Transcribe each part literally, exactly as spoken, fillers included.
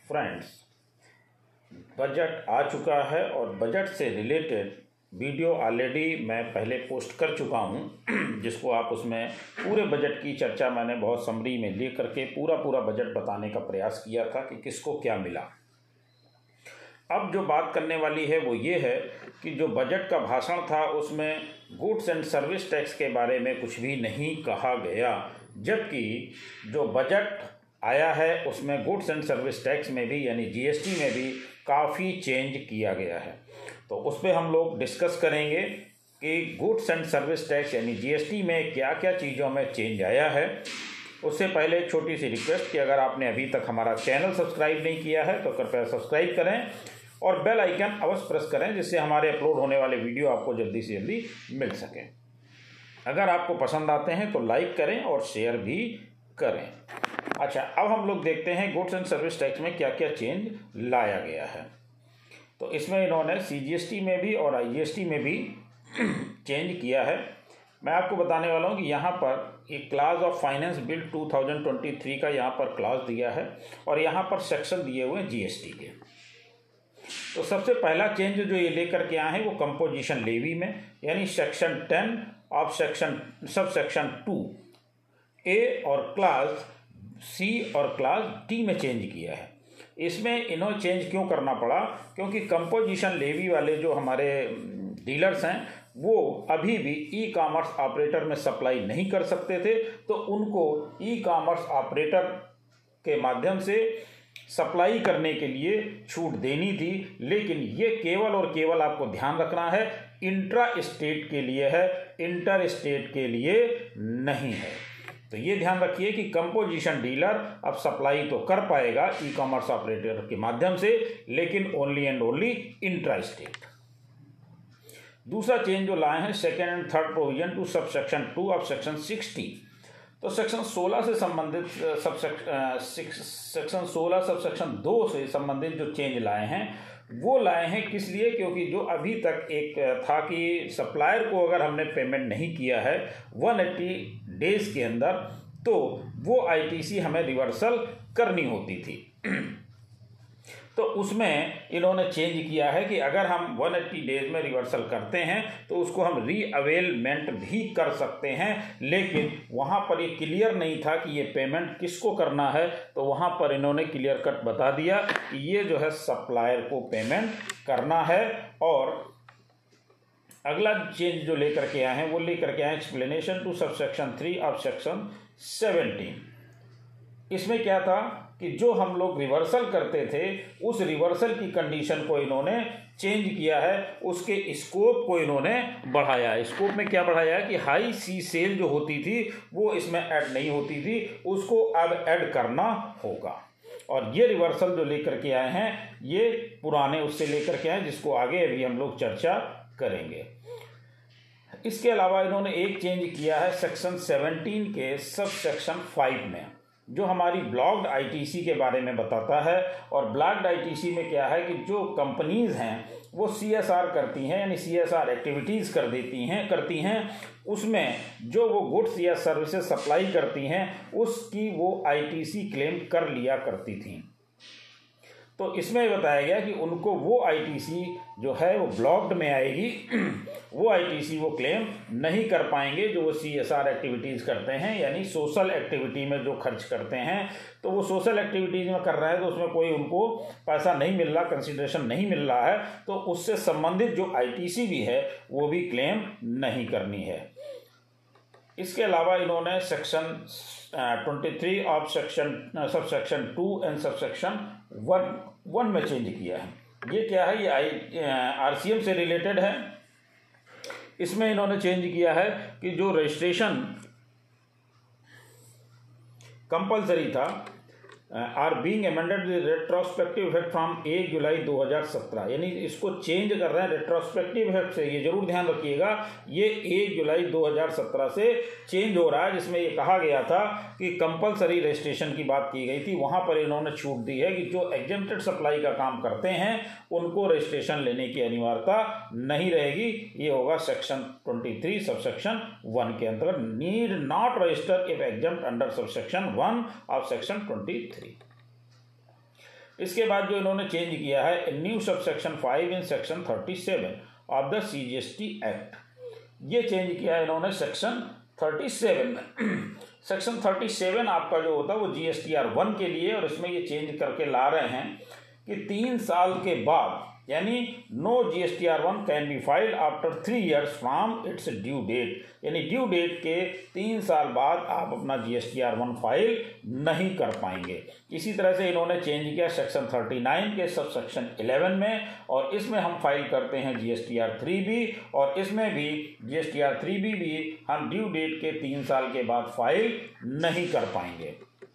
Friends, budget आ चुका है और बजट से रिलेटेड वीडियो ऑलरेडी मैं पहले पोस्ट कर चुका हूं, जिसको आप उसमें पूरे बजट की चर्चा मैंने बहुत समरी में ले करके पूरा पूरा बजट बताने का प्रयास किया था कि किसको क्या मिला। अब जो बात करने वाली है वो ये है कि जो बजट का भाषण था उसमें गुड्स एंड सर्विस टैक्स के बारे में कुछ भी नहीं कहा गया, जबकि जो बजट आया है उसमें गुड्स एंड सर्विस टैक्स में भी यानी जीएसटी में भी काफ़ी चेंज किया गया है। तो उस पर हम लोग डिस्कस करेंगे कि गुड्स एंड सर्विस टैक्स यानी जीएसटी में क्या क्या चीज़ों में चेंज आया है। उससे पहले एक छोटी सी रिक्वेस्ट कि अगर आपने अभी तक हमारा चैनल सब्सक्राइब नहीं किया है तो कृपया सब्सक्राइब करें और बेल आइकन अवश्य प्रेस करें, जिससे हमारे अपलोड होने वाले वीडियो आपको जल्दी से जल्दी मिल सके। अगर आपको पसंद आते हैं तो लाइक करें और शेयर भी करें। अच्छा, अब हम लोग देखते हैं गुड्स एंड सर्विस टैक्स में क्या क्या चेंज लाया गया है। तो इसमें इन्होंने सीजीएसटी में भी और आईजीएसटी में भी चेंज किया है। मैं आपको बताने वाला हूँ कि यहाँ पर एक class of finance bill two thousand twenty three का यहाँ पर क्लास दिया है और यहाँ पर सेक्शन दिए हुए हैं जीएसटी के। तो सबसे पहला चेंज जो ये लेकर के आए हैं वो कंपोजिशन लेवी में, यानी section ten of section sub section two A और क्लास सी और क्लास डी में चेंज किया है। इसमें इन्होंने चेंज क्यों करना पड़ा? क्योंकि कंपोजिशन लेवी वाले जो हमारे डीलर्स हैं वो अभी भी ई कॉमर्स ऑपरेटर में सप्लाई नहीं कर सकते थे, तो उनको ई कॉमर्स ऑपरेटर के माध्यम से सप्लाई करने के लिए छूट देनी थी। लेकिन ये केवल और केवल आपको ध्यान रखना है इंट्रा स्टेट के लिए है, इंटर स्टेट के लिए नहीं है। तो ये ध्यान रखिए कि कंपोजिशन डीलर अब सप्लाई तो कर पाएगा ई कॉमर्स ऑपरेटर के माध्यम से, लेकिन only and only intra state. दूसरा चेंज जो लाए हैं second and third provision two sub section two of section sixty. तो सेक्शन सोलह से संबंधित सब सेक्शन सोलह सब सेक्शन दो से संबंधित जो चेंज लाए हैं वो लाए हैं किस लिए? क्योंकि जो अभी तक एक था कि सप्लायर को अगर हमने पेमेंट नहीं किया है वन एट्टी डेज के अंदर तो वो आईटीसी हमें रिवर्सल करनी होती थी। तो उसमें इन्होंने चेंज किया है कि अगर हम वन एट्टी डेज में रिवर्सल करते हैं तो उसको हम रीअवेलमेंट भी कर सकते हैं, लेकिन वहाँ पर ये क्लियर नहीं था कि ये पेमेंट किसको करना है। तो वहाँ पर इन्होंने क्लियर कट बता दिया कि ये जो है सप्लायर को पेमेंट करना है। और अगला चेंज जो लेकर के आए हैं वो लेकर के आए explanation two sub section three of section seventeen. इसमें क्या था कि जो हम लोग रिवर्सल करते थे उस रिवर्सल की कंडीशन को इन्होंने चेंज किया है, उसके स्कोप को इन्होंने बढ़ाया है। स्कोप में क्या बढ़ाया है कि हाई सी सेल जो होती थी वो इसमें ऐड नहीं होती थी, उसको अब ऐड करना होगा। और ये रिवर्सल जो लेकर के आए हैं ये पुराने उससे लेकर के आए जिसको आगे अभी हम लोग चर्चा करेंगे। इसके अलावा इन्होंने एक चेंज किया है सेक्शन सेवनटीन के सब सेक्शन फाइव में, जो हमारी ब्लॉक्ड आईटीसी के बारे में बताता है। और ब्लॉक्ड आईटीसी में क्या है कि जो कंपनीज हैं वो सीएसआर करती हैं, यानी सीएसआर एक्टिविटीज़ कर देती हैं करती हैं उसमें जो वो गुड्स या सर्विसेज सप्लाई करती हैं उसकी वो आईटीसी क्लेम कर लिया करती थी। तो इसमें बताया गया कि उनको वो आईटीसी जो है वो ब्लॉक्ड में आएगी, वो आईटीसी वो क्लेम नहीं कर पाएंगे जो वो सीएसआर एक्टिविटीज़ करते हैं, यानी सोशल एक्टिविटी में जो खर्च करते हैं। तो वो सोशल एक्टिविटीज़ में कर रहे हैं तो उसमें कोई उनको पैसा नहीं मिल रहा, कंसिडरेशन नहीं मिल रहा है, तो उससे संबंधित जो आईटीसी भी है वो भी क्लेम नहीं करनी है। इसके अलावा इन्होंने section twenty three of section sub section two and sub section one one में चेंज किया है। ये क्या है? ये आई आरसीएम से रिलेटेड है। इसमें इन्होंने चेंज किया है कि जो रजिस्ट्रेशन कंपलसरी था are being amended retrospective effect from एक जुलाई दो हज़ार सत्रह, यानी इसको चेंज कर रहे हैं रेट्रोस्पेक्टिव इफेक्ट से। ये जरूर ध्यान रखिएगा ये एक जुलाई दो हज़ार सत्रह से चेंज हो रहा है, जिसमें ये कहा गया था कि कंपलसरी रजिस्ट्रेशन की बात की गई थी। वहाँ पर इन्होंने छूट दी है कि जो एग्जेम्प्टेड सप्लाई का काम करते हैं उनको रजिस्ट्रेशन लेने की अनिवार्यता नहीं रहेगी। ये होगा section twenty three sub section one के अंतर्गत, need not register if exempt under sub section one of section twenty three. इसके बाद जो इन्होंने चेंज किया है, new sub section five in section thirty seven of the C G S T act, ये change किया है इन्होंने सेक्शन थर्टी सेवन में। सेक्शन थर्टी सेवन आपका जो होता है वो G S T R one के लिए, और इसमें ये चेंज करके ला रहे हैं कि तीन साल के बाद, यानी no G S T R one can be filed after three years from its due date, यानी ड्यू डेट के तीन साल बाद आप अपना G S T R one file नहीं कर पाएंगे। इसी तरह से इन्होंने चेंज किया सेक्शन थर्टी नाइन के सब सेक्शन इलेवन में, और इसमें हम फाइल करते हैं G S T R three B, और इसमें भी G S T R three B भी हम ड्यू डेट के तीन साल के बाद फाइल नहीं कर पाएंगे।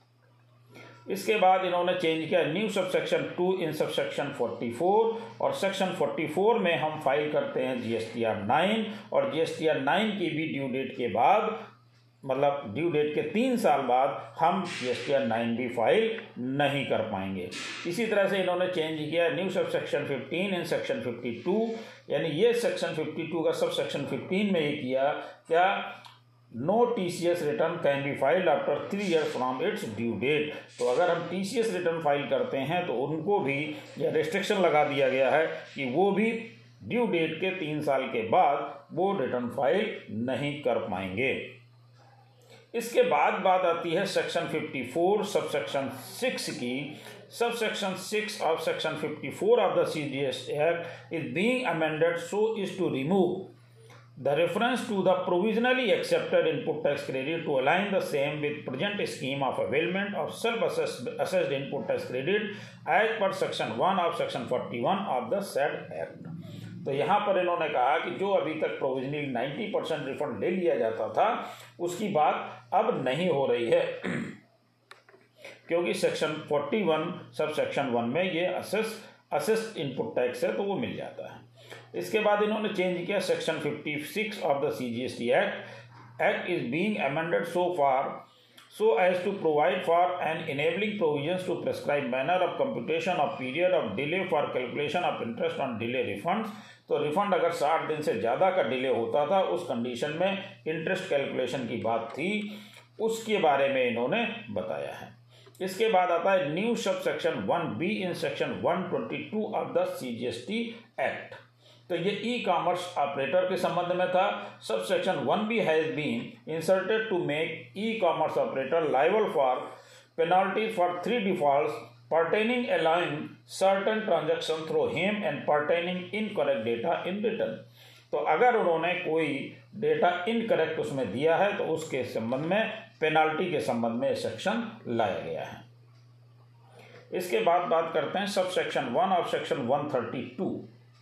इसके बाद इन्होंने चेंज किया new sub section two in sub section forty four, और सेक्शन फोर्टी फोर में हम फाइल करते हैं G S T R nine, और G S T R nine की भी ड्यू डेट के बाद, मतलब ड्यू डेट के तीन साल बाद हम G S T R nine भी फाइल नहीं कर पाएंगे। इसी तरह से इन्होंने चेंज किया new sub section fifteen in section fifty two, यानी ये सेक्शन फिफ्टी टू का सब सेक्शन फिफ्टीन में ये किया क्या, no T C S return can be filed after three year from its due date. तो अगर हम T C S return file करते हैं तो उनको भी यह रिस्ट्रिक्शन लगा दिया गया है कि वो भी ड्यू डेट के तीन साल के बाद वो रिटर्न फाइल नहीं कर पाएंगे। इसके बाद बात आती है section fifty four sub section six की। Sub section six of section fifty four of the C G S T act is being amended so is to remove the reference to the provisionally accepted input tax credit to align the same with present scheme of availment of self-assessed input tax credit as per section one of section forty-one of the said act। तो यहाँ पर इन्होंने कहा कि जो अभी तक provisionally ninety percent refund ले लिया जाता था उसकी बात अब नहीं हो रही है, क्योंकि section forty one sub section one में ये असेस असेस्ड इनपुट टैक्स है तो वो मिल जाता है। इसके बाद इन्होंने चेंज किया section fifty six of the C G S T act act is being amended so far so as to provide for an enabling provisions to prescribe manner of computation of period of delay for calculation of interest on delay refunds। तो refund अगर साठ दिन से ज़्यादा का delay होता था उस कंडीशन में इंटरेस्ट कैलकुलेशन की बात थी, उसके बारे में इन्होंने बताया है। इसके बाद आता है new sub section one B in section one twenty two of the C G S T act. तो ये ई कॉमर्स ऑपरेटर के संबंध में था। Sub section one B has been inserted to make e commerce operator liable for penalty for three defaults pertaining allowing certain transaction through him and pertaining incorrect data in return। तो अगर उन्होंने कोई data incorrect उसमें दिया है तो उसके संबंध में पेनाल्टी के संबंध में सेक्शन लाया गया है। इसके बाद बात करते हैं sub section one of section one thirty two.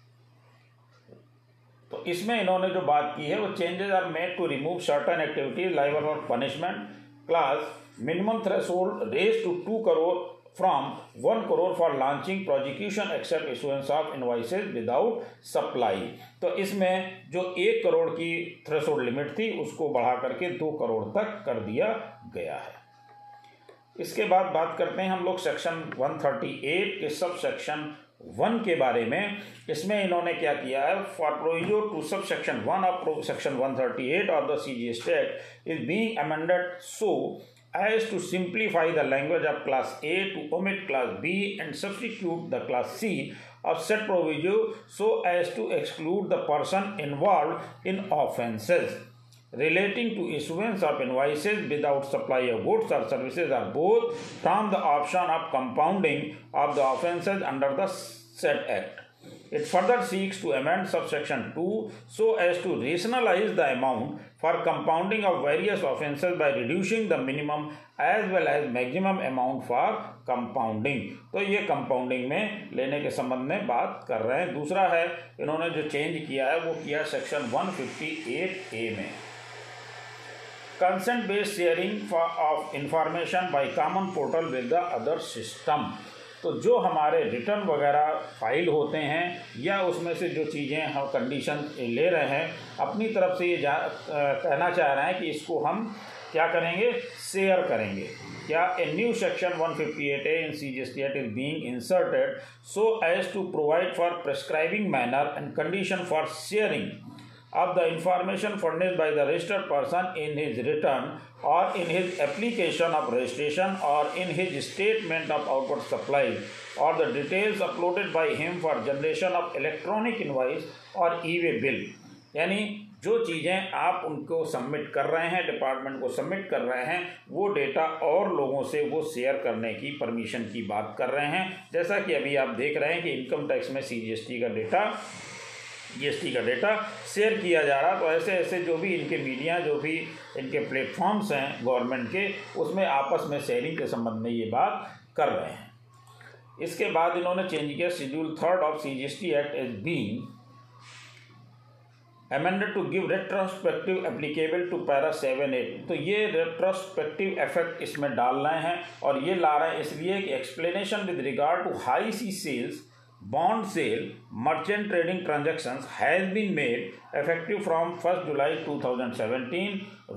तो इसमें इन्होंने जो बात की है वो changes are made to remove certain activities liable for punishment clause minimum threshold raise to two crore from one crore for launching prosecution except issuance of invoices without supply. तो इसमें जो एक करोड़ की थ्रेशोल्ड लिमिट थी उसको बढ़ा करके दो करोड़ तक कर दिया गया है। इसके बाद बात करते हैं हम लोग सेक्शन वन थर्टी एट के सब सेक्शन वन के बारे में। इसमें इन्होंने क्या किया है, for proviso to sub section one of section one thirty eight of the C G S T act is being amended so as to simplify the language of class A to omit class B and substitute the class C of said proviso so as to exclude the person involved in offences relating to issuance of invoices without supply of goods or services or both from the option of compounding of the offences under the said act। It further seeks to amend subsection two so as to rationalize the amount for compounding of various offences by reducing the minimum as well as maximum amount for compounding। तो ये compounding में लेने के संबंध में बात कर रहे हैं। दूसरा है इन्होंने जो चेंज किया है वो किया section one fifty eight A में consent based sharing of information by common portal with the other system. तो जो हमारे रिटर्न वगैरह फाइल होते हैं या उसमें से जो चीज़ें हम कंडीशन ले रहे हैं अपनी तरफ से ये जा कहना चाह रहे हैं कि इसको हम क्या करेंगे, शेयर करेंगे। क्या a new section one fifty eight A in C G S T act is being inserted so as to provide for prescribing manner and condition for sharing of the information furnished by the registered person in his return or in his application of registration or in his statement of outward supply or the details uploaded by him for generation of electronic invoice or e-way bill। यानी जो चीज़ें आप उनको submit कर रहे हैं, department को submit कर रहे हैं, वो डेटा और लोगों से वो शेयर करने की परमिशन की बात कर रहे हैं। जैसा कि अभी आप देख रहे हैं कि इनकम टैक्स में सी जी एस टी का डेटा जीएसटी का डेटा शेयर किया जा रहा। तो ऐसे ऐसे जो भी इनके मीडिया, जो भी इनके प्लेटफॉर्म्स हैं गवर्नमेंट के, उसमें आपस में शेयरिंग के संबंध में ये बात कर रहे हैं। इसके बाद इन्होंने चेंज किया schedule third of C G S T act as being amended to give retrospective applicable to para seven eight. तो ये रेट्रोस्पेक्टिव इफेक्ट इसमें डाल रहे हैं और ये ला रहे हैं इसलिए कि explanation with regard to high sea sales, bond sale, merchant trading transactions has been made effective from first July two thousand seventeen.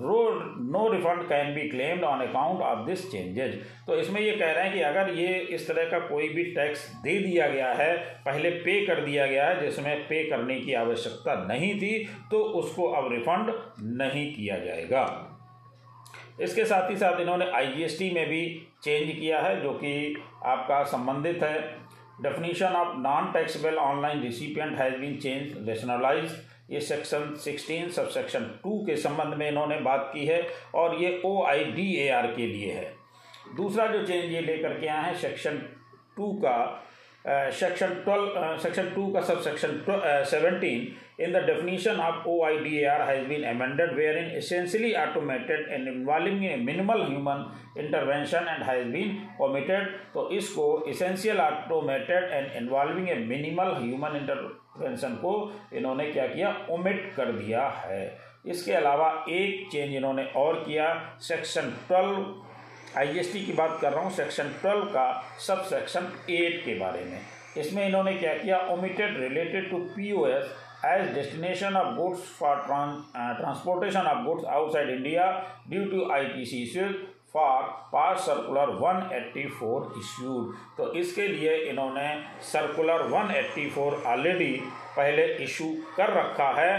No refund can be claimed on account of this changes। तो इसमें ये कह रहे हैं कि अगर ये इस तरह का कोई भी टैक्स दे दिया गया है, पहले पे कर दिया गया है जिसमें पे करने की आवश्यकता नहीं थी, तो उसको अब रिफंड नहीं किया जाएगा। इसके साथ ही साथ इन्होंने आई जी एस टी में भी चेंज किया है जो कि आपका संबंधित है। Definition of non-taxable online recipient has been changed, rationalized। ये section sixteen sub section two के संबंध में इन्होंने बात की है और ये ओ आई डी ए आर के लिए है। दूसरा जो चेंज ये लेकर के आए हैं सेक्शन टू का सेक्शन ट्वेल्व सेक्शन टू का sub section seventeen in the definition of O I D A R has been amended wherein essentially automated and involving a minimal human intervention and has been omitted। तो इसको essential automated and involving a minimal human intervention को इन्होंने क्या किया, omit कर दिया है। इसके अलावा एक चेंज इन्होंने और किया, section twelve I G S T की बात कर रहा हूँ, सेक्शन ट्वेल्व का सब सेक्शन एट के बारे में। इसमें इन्होंने क्या किया, omitted related to P O S as destination of goods for trans, uh, transportation of goods outside India due to I T C issues for past circular one eighty-four issued। तो इसके लिए इन्होंने सर्कुलर one eighty-four ऑलरेडी पहले issue कर रखा है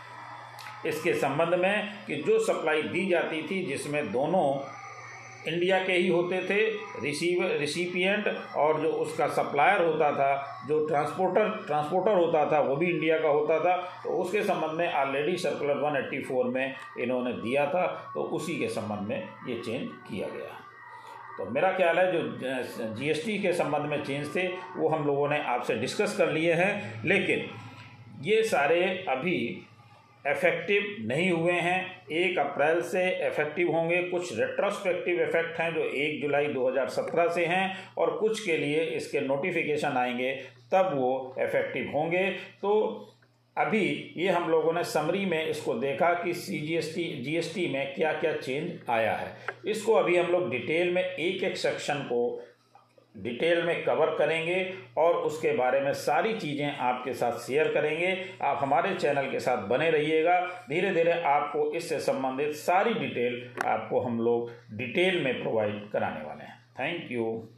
इसके संबंध में कि जो सप्लाई दी जाती थी जिसमें दोनों इंडिया के ही होते थे, रिसीव रिसिपिएंट और जो उसका सप्लायर होता था, जो ट्रांसपोर्टर ट्रांसपोर्टर होता था वो भी इंडिया का होता था। तो उसके संबंध में ऑलरेडी सर्कुलर one eighty-four में इन्होंने दिया था, तो उसी के संबंध में ये चेंज किया गया। तो मेरा ख्याल है जो जीएसटी के संबंध में चेंज थे वो हम लोगों ने आपसे डिस्कस कर लिए हैं, लेकिन ये सारे अभी इफेक्टिव नहीं हुए हैं। एक अप्रैल से इफेक्टिव होंगे। कुछ रेट्रोस्पेक्टिव इफेक्ट हैं जो एक जुलाई दो हज़ार सत्रह से हैं और कुछ के लिए इसके नोटिफिकेशन आएंगे तब वो इफेक्टिव होंगे। तो अभी ये हम लोगों ने समरी में इसको देखा कि C G S T G S T में क्या क्या चेंज आया है। इसको अभी हम लोग डिटेल में एक एक सेक्शन को डिटेल में कवर करेंगे और उसके बारे में सारी चीज़ें आपके साथ शेयर करेंगे। आप हमारे चैनल के साथ बने रहिएगा। धीरे धीरे आपको इससे संबंधित सारी डिटेल आपको हम लोग डिटेल में प्रोवाइड कराने वाले हैं। Thank you.